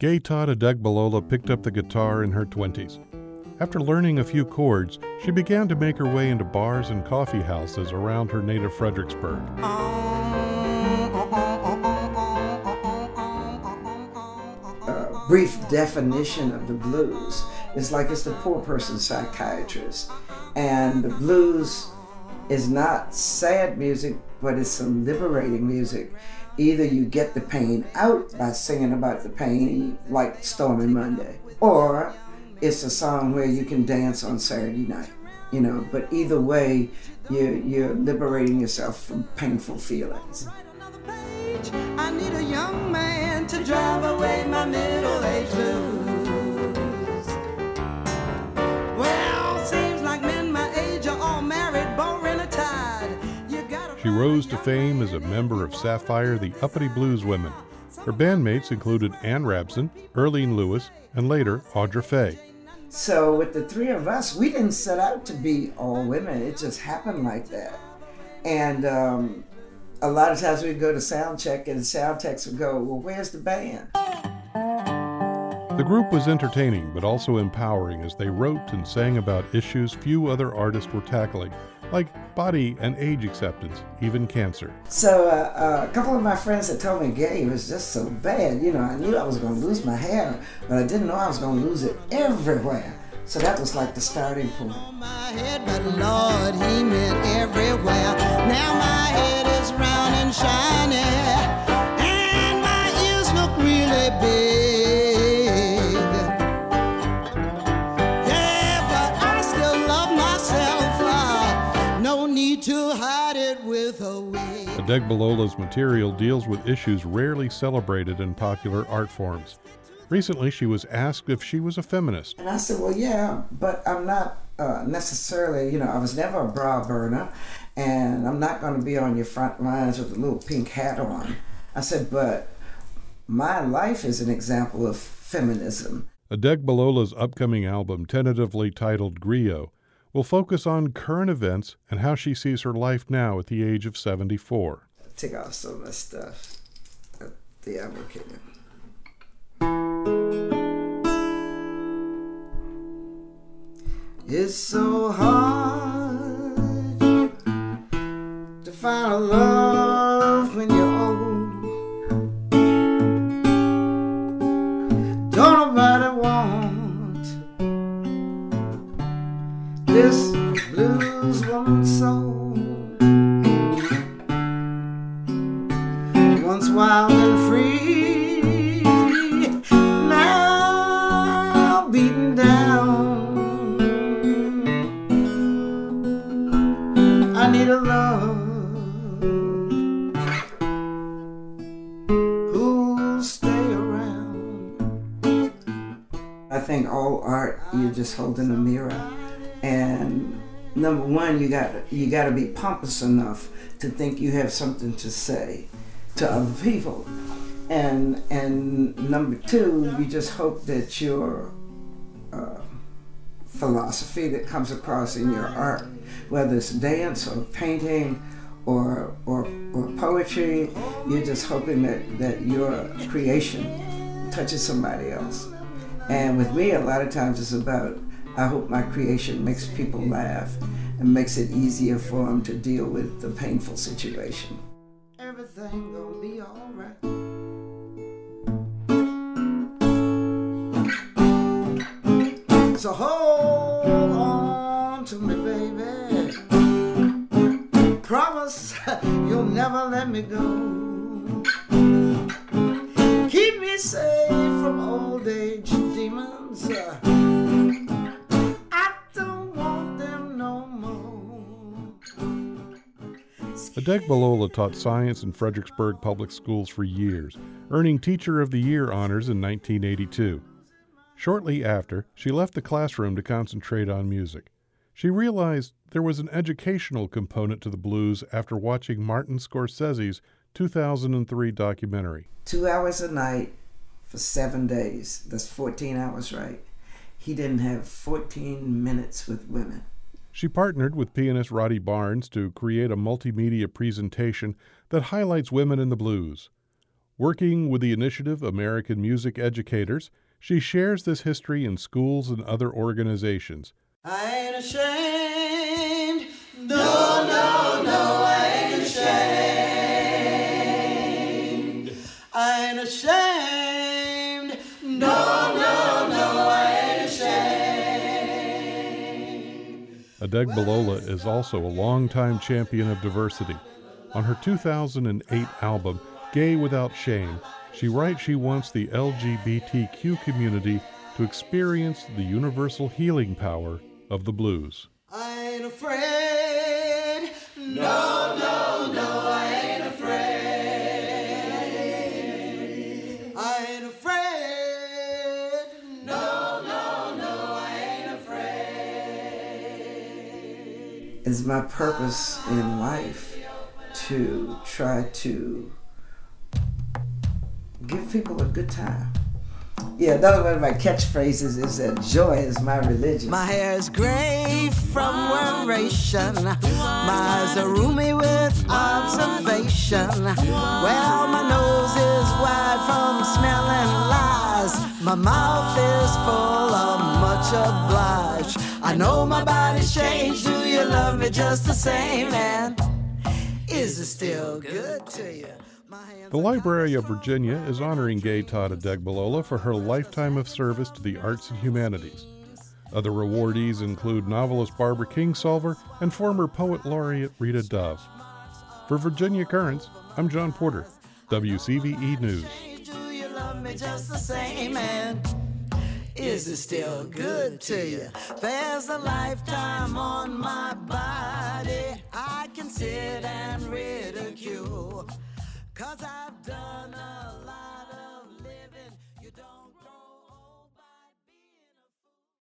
Gay taught Adegbalolo picked up the guitar in her 20s. After learning a few chords, she began to make her way into bars and coffee houses around her native Fredericksburg. A brief definition of the blues is like it's the poor person's psychiatrist. And the blues is not sad music, but it's some liberating music. Either you get the pain out by singing about the pain, like Stormy Monday, or it's a song where you can dance on Saturday night, but either way, you're liberating yourself from painful feelings. I need a young man to drive away my middle-aged blues. Well, seems like men my age are all married, boring or tied. She rose to fame as a member of Sapphire, the Uppity Blues Women. Her bandmates included Ann Rabson, Earlene Lewis, and later Audra Faye. So with the three of us, we didn't set out to be all women. It just happened like that. And a lot of times we'd go to sound check and the sound techs would go, well, where's the band? The group was entertaining but also empowering as they wrote and sang about issues few other artists were tackling, like body and age acceptance, even cancer. So a couple of my friends had told me gay was just so bad. I knew I was going to lose my hair, but I didn't know I was going to lose it everywhere. So that was like the starting point. My head, but Lord, he meant everywhere. Now my head is round and shiny, and my ears look really big. Yeah, but I still love myself. No need to hide it with a wig. Adegbalolo's material deals with issues rarely celebrated in popular art forms. Recently, she was asked if she was a feminist. And I said, well, yeah, but I'm not necessarily, I was never a bra burner, and I'm not going to be on your front lines with a little pink hat on. I said, but my life is an example of feminism. Adegbalolo's upcoming album, tentatively titled Griot, will focus on current events and how she sees her life now at the age of 74. Take off some of that stuff. Yeah, I'm okay now. It's so hard to find a love when you're old. Don't nobody want this blues woman's soul. Once wild and free, now beaten down. I need a love who'll stay around. I think all art, you're just holding a mirror. And number one, you gotta be pompous enough to think you have something to say to other people. And number two, you just hope that your philosophy that comes across in your art, whether it's dance or painting or poetry, you're just hoping that your creation touches somebody else. And with me, a lot of times it's about, I hope my creation makes people laugh and makes it easier for them to deal with the painful situation. Everything gonna be alright. So hold on to me, baby. Promise you'll never let me go. Keep me safe from old age demons. I don't want them no more. Adegbalolo taught science in Fredericksburg Public Schools for years, earning Teacher of the Year honors in 1982. Shortly after, she left the classroom to concentrate on music. She realized there was an educational component to the blues after watching Martin Scorsese's 2003 documentary. 2 hours a night for 7 days. That's 14 hours, right? He didn't have 14 minutes with women. She partnered with pianist Roddy Barnes to create a multimedia presentation that highlights women in the blues. Working with the initiative American Music Educators, she shares this history in schools and other organizations. I ain't ashamed. No, I ain't ashamed. I ain't ashamed. No, I ain't ashamed. Adegbulola is also a longtime champion of diversity. On her 2008 album, Gay Without Shame, she writes she wants the LGBTQ community to experience the universal healing power of the blues. I ain't afraid. No, I ain't afraid. I ain't afraid. No, I ain't afraid. It's my purpose in life to try to give people a good time. Yeah, another one of my catchphrases is that joy is my religion. My hair is gray from worration. My eyes are roomy with observation. Well, my nose is wide from smelling lies. My mouth is full of much oblige. I know my body's changed. Do you love me just the same? And is it still good to you? The Library of Virginia is honoring Gay Todd Adegbulola for her lifetime of service to the arts and humanities. Other awardees include novelist Barbara Kingsolver and former poet laureate Rita Dove. For Virginia Currents, I'm John Porter, WCVE News. Do you love me just the same? And is it still good to you? There's a lifetime on my body I can sit and ridicule, 'cause I've done a